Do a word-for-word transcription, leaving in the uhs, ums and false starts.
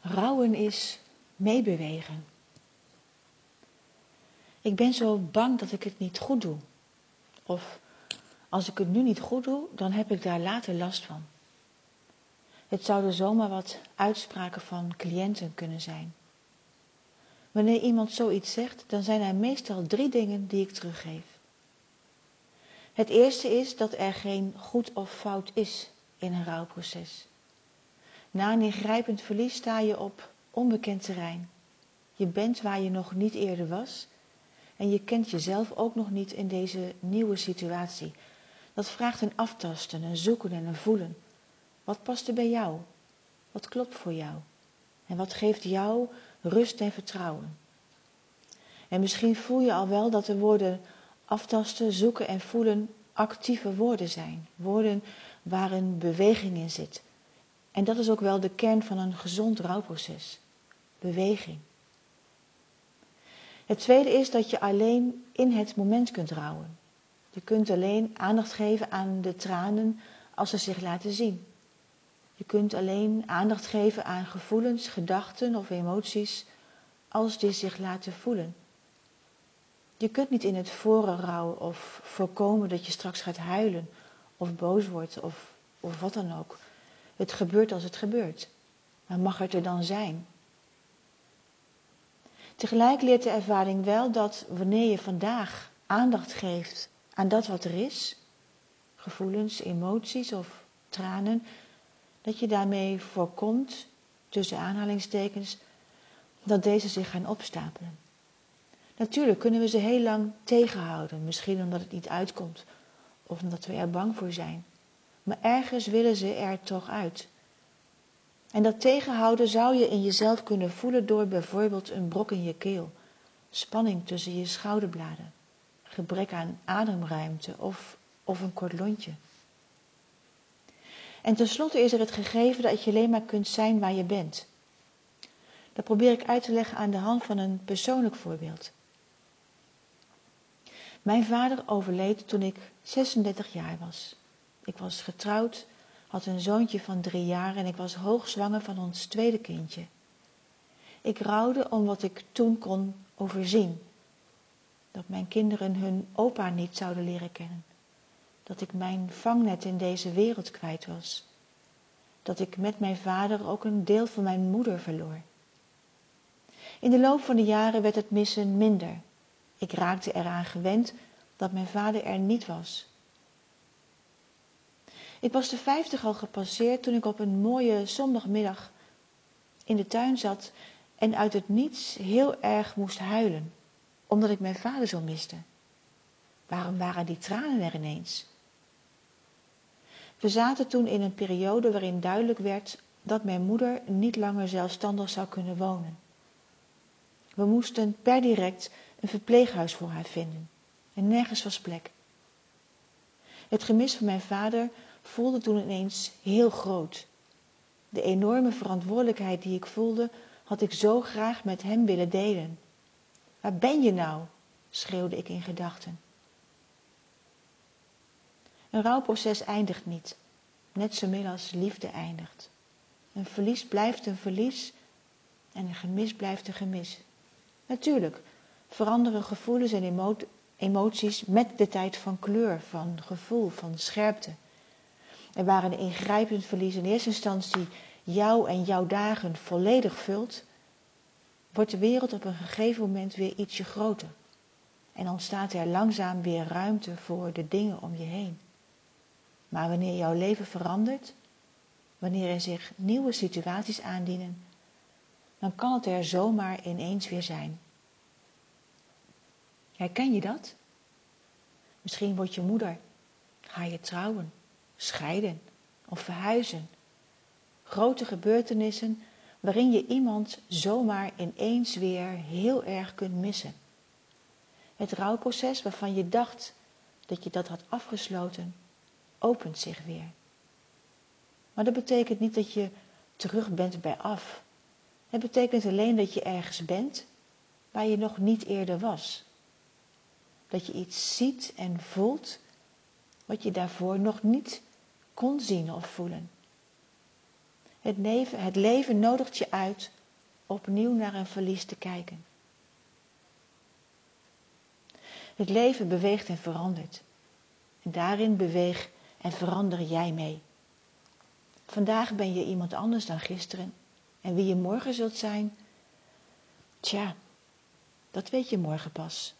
Rouwen is meebewegen. Ik ben zo bang dat ik het niet goed doe. Of als ik het nu niet goed doe, dan heb ik daar later last van. Het zouden zomaar wat uitspraken van cliënten kunnen zijn. Wanneer iemand zoiets zegt, dan zijn er meestal drie dingen die ik teruggeef. Het eerste is dat er geen goed of fout is in een rouwproces. Na een ingrijpend verlies sta je op onbekend terrein. Je bent waar je nog niet eerder was en je kent jezelf ook nog niet in deze nieuwe situatie. Dat vraagt een aftasten, een zoeken en een voelen. Wat past er bij jou? Wat klopt voor jou? En wat geeft jou rust en vertrouwen? En misschien voel je al wel dat de woorden aftasten, zoeken en voelen actieve woorden zijn. Woorden waar een beweging in zit. En dat is ook wel de kern van een gezond rouwproces. Beweging. Het tweede is dat je alleen in het moment kunt rouwen. Je kunt alleen aandacht geven aan de tranen als ze zich laten zien. Je kunt alleen aandacht geven aan gevoelens, gedachten of emoties als die zich laten voelen. Je kunt niet in het voren rouwen of voorkomen dat je straks gaat huilen of boos wordt of, of wat dan ook. Het gebeurt als het gebeurt. Maar mag het er dan zijn? Tegelijk leert de ervaring wel dat wanneer je vandaag aandacht geeft aan dat wat er is, gevoelens, emoties of tranen, dat je daarmee voorkomt, tussen aanhalingstekens, dat deze zich gaan opstapelen. Natuurlijk kunnen we ze heel lang tegenhouden, misschien omdat het niet uitkomt of omdat we er bang voor zijn. Maar ergens willen ze er toch uit. En dat tegenhouden zou je in jezelf kunnen voelen door bijvoorbeeld een brok in je keel, spanning tussen je schouderbladen, gebrek aan ademruimte of, of een kort lontje. En tenslotte is er het gegeven dat je alleen maar kunt zijn waar je bent. Dat probeer ik uit te leggen aan de hand van een persoonlijk voorbeeld. Mijn vader overleed toen ik zesendertig jaar was. Ik was getrouwd, had een zoontje van drie jaar en ik was hoogzwanger van ons tweede kindje. Ik rouwde om wat ik toen kon overzien. Dat mijn kinderen hun opa niet zouden leren kennen. Dat ik mijn vangnet in deze wereld kwijt was. Dat ik met mijn vader ook een deel van mijn moeder verloor. In de loop van de jaren werd het missen minder. Ik raakte eraan gewend dat mijn vader er niet was. Ik was de vijftig al gepasseerd toen ik op een mooie zondagmiddag in de tuin zat en uit het niets heel erg moest huilen, omdat ik mijn vader zo miste. Waarom waren die tranen er ineens? We zaten toen in een periode waarin duidelijk werd dat mijn moeder niet langer zelfstandig zou kunnen wonen. We moesten per direct een verpleeghuis voor haar vinden en nergens was plek. Het gemis van mijn vader voelde toen ineens heel groot. De enorme verantwoordelijkheid die ik voelde, had ik zo graag met hem willen delen. Waar ben je nou? Schreeuwde ik in gedachten. Een rouwproces eindigt niet, net zo min als liefde eindigt. Een verlies blijft een verlies en een gemis blijft een gemis. Natuurlijk veranderen gevoelens en emo- emoties met de tijd van kleur, van gevoel, van scherpte. En waar een ingrijpend verlies in eerste instantie jou en jouw dagen volledig vult, wordt de wereld op een gegeven moment weer ietsje groter. En ontstaat er langzaam weer ruimte voor de dingen om je heen. Maar wanneer jouw leven verandert, wanneer er zich nieuwe situaties aandienen, dan kan het er zomaar ineens weer zijn. Herken je dat? Misschien word je moeder, ga je trouwen, scheiden of verhuizen. Grote gebeurtenissen waarin je iemand zomaar ineens weer heel erg kunt missen. Het rouwproces waarvan je dacht dat je dat had afgesloten, opent zich weer. Maar dat betekent niet dat je terug bent bij af. Het betekent alleen dat je ergens bent waar je nog niet eerder was. Dat je iets ziet en voelt wat je daarvoor nog niet kon zien of voelen. Het leven, het leven nodigt je uit opnieuw naar een verlies te kijken. Het leven beweegt en verandert. En daarin beweeg en verander jij mee. Vandaag ben je iemand anders dan gisteren. En wie je morgen zult zijn, tja, dat weet je morgen pas.